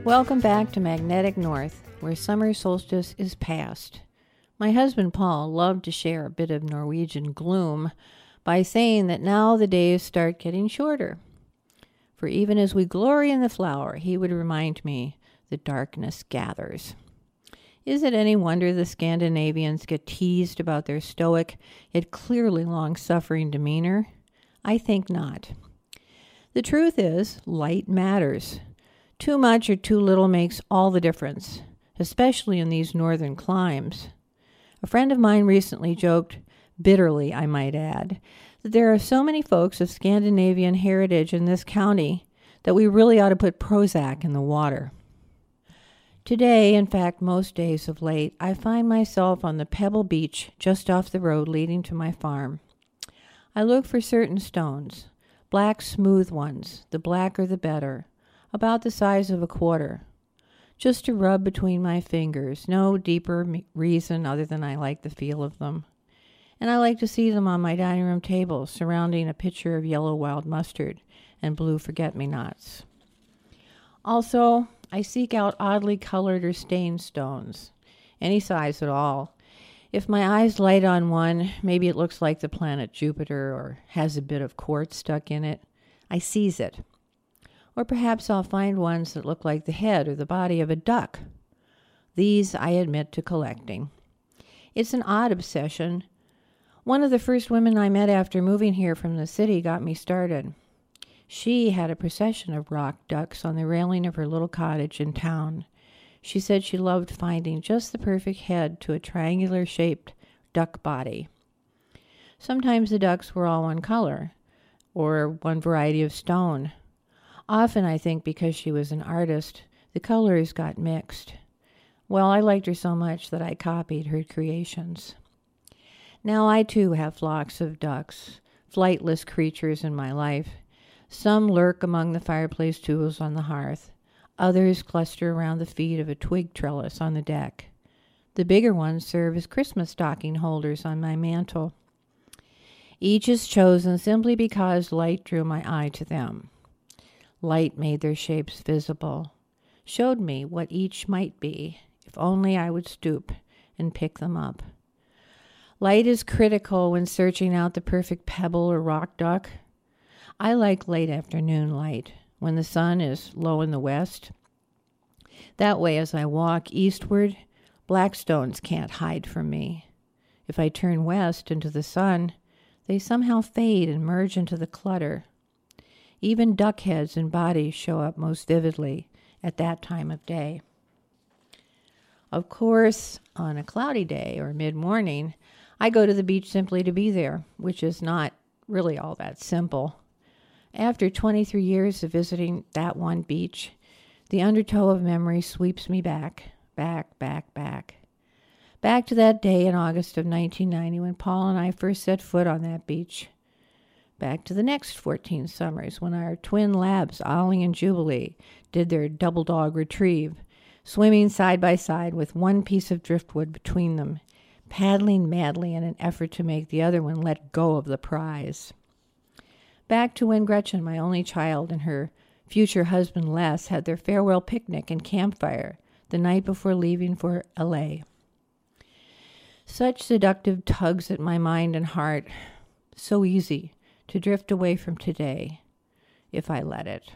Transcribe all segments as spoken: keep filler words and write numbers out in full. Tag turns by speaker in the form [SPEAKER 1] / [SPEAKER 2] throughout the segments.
[SPEAKER 1] Welcome back to Magnetic North, where summer solstice is past. My husband Paul loved to share a bit of Norwegian gloom by saying that now the days start getting shorter. For even as we glory in the flower, he would remind me that darkness gathers. Is it any wonder the Scandinavians get teased about their stoic, yet clearly long-suffering demeanor? I think not. The truth is, light matters. Too much or too little makes all the difference, especially in these northern climes. A friend of mine recently joked, bitterly I might add, that there are so many folks of Scandinavian heritage in this county that we really ought to put Prozac in the water. Today, in fact most days of late, I find myself on the pebble beach just off the road leading to my farm. I look for certain stones, black smooth ones, the blacker the better, about the size of a quarter, just to rub between my fingers, no deeper me- reason other than I like the feel of them. And I like to see them on my dining room table, surrounding a pitcher of yellow wild mustard and blue forget-me-nots. Also, I seek out oddly colored or stained stones, any size at all. If my eyes light on one, maybe it looks like the planet Jupiter or has a bit of quartz stuck in it, I seize it. Or perhaps I'll find ones that look like the head or the body of a duck. These I admit to collecting. It's an odd obsession. One of the first women I met after moving here from the city got me started. She had a procession of rock ducks on the railing of her little cottage in town. She said she loved finding just the perfect head to a triangular-shaped duck body. Sometimes the ducks were all one color, or one variety of stone. Often, I think, because she was an artist, the colors got mixed. Well, I liked her so much that I copied her creations. Now I, too, have flocks of ducks, flightless creatures in my life. Some lurk among the fireplace tools on the hearth. Others cluster around the feet of a twig trellis on the deck. The bigger ones serve as Christmas stocking holders on my mantel. Each is chosen simply because light drew my eye to them. Light made their shapes visible, showed me what each might be, if only I would stoop and pick them up. Light is critical when searching out the perfect pebble or rock duck. I like late afternoon light, when the sun is low in the west. That way, as I walk eastward, black stones can't hide from me. If I turn west into the sun, they somehow fade and merge into the clutter. Even duck heads and bodies show up most vividly at that time of day. Of course, on a cloudy day or mid-morning, I go to the beach simply to be there, which is not really all that simple. After twenty-three years of visiting that one beach, the undertow of memory sweeps me back, back, back, back. Back to that day in August of nineteen ninety when Paul and I first set foot on that beach. Back to the next fourteen summers when our twin labs, Ollie and Jubilee, did their double dog retrieve, swimming side by side with one piece of driftwood between them, paddling madly in an effort to make the other one let go of the prize. Back to when Gretchen, my only child, and her future husband Les had their farewell picnic and campfire the night before leaving for L A. Such seductive tugs at my mind and heart, so easy to drift away from today, if I let it.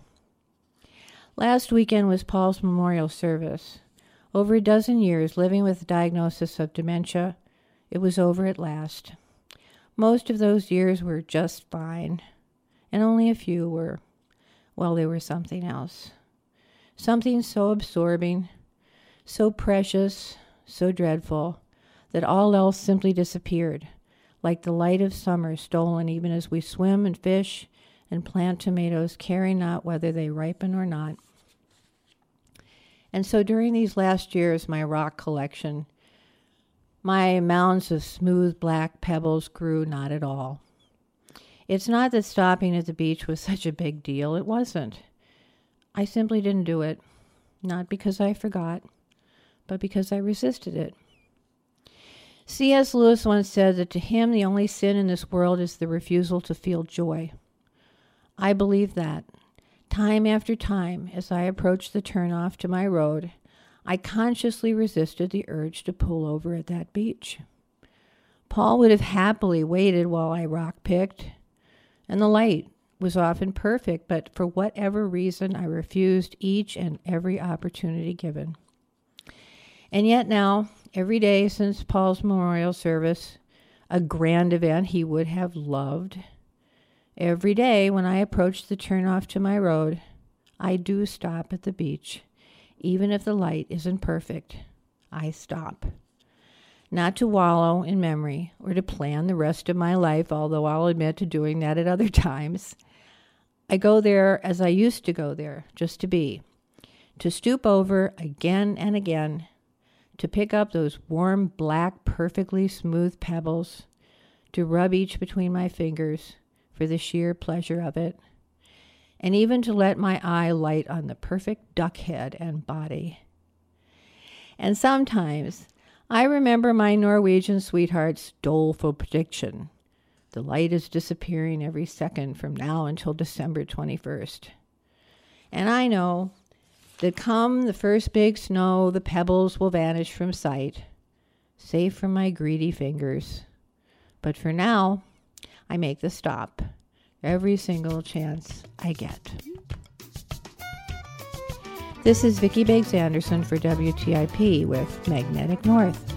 [SPEAKER 1] Last weekend was Paul's memorial service. Over a dozen years living with the diagnosis of dementia, it was over at last. Most of those years were just fine, and only a few were, well, they were something else. Something so absorbing, so precious, so dreadful, that all else simply disappeared, like the light of summer stolen even as we swim and fish and plant tomatoes, caring not whether they ripen or not. And so during these last years, my rock collection, my mounds of smooth black pebbles grew not at all. It's not that stopping at the beach was such a big deal. It wasn't. I simply didn't do it, not because I forgot, but because I resisted it. C S Lewis once said that to him the only sin in this world is the refusal to feel joy. I believe that. Time after time, as I approached the turnoff to my road, I consciously resisted the urge to pull over at that beach. Paul would have happily waited while I rock-picked, and the light was often perfect, but for whatever reason, I refused each and every opportunity given. And yet now, every day since Paul's memorial service, a grand event he would have loved, every day when I approach the turnoff to my road, I do stop at the beach. Even if the light isn't perfect, I stop. Not to wallow in memory or to plan the rest of my life, although I'll admit to doing that at other times. I go there as I used to go there, just to be, to stoop over again and again, to pick up those warm, black, perfectly smooth pebbles, to rub each between my fingers for the sheer pleasure of it, and even to let my eye light on the perfect duck head and body. And sometimes I remember my Norwegian sweetheart's doleful prediction. The light is disappearing every second from now until December twenty-first. And I know that come the first big snow, the pebbles will vanish from sight, safe from my greedy fingers. But for now, I make the stop every single chance I get. This is Vicki Biggs Anderson for W T I P with Magnetic North.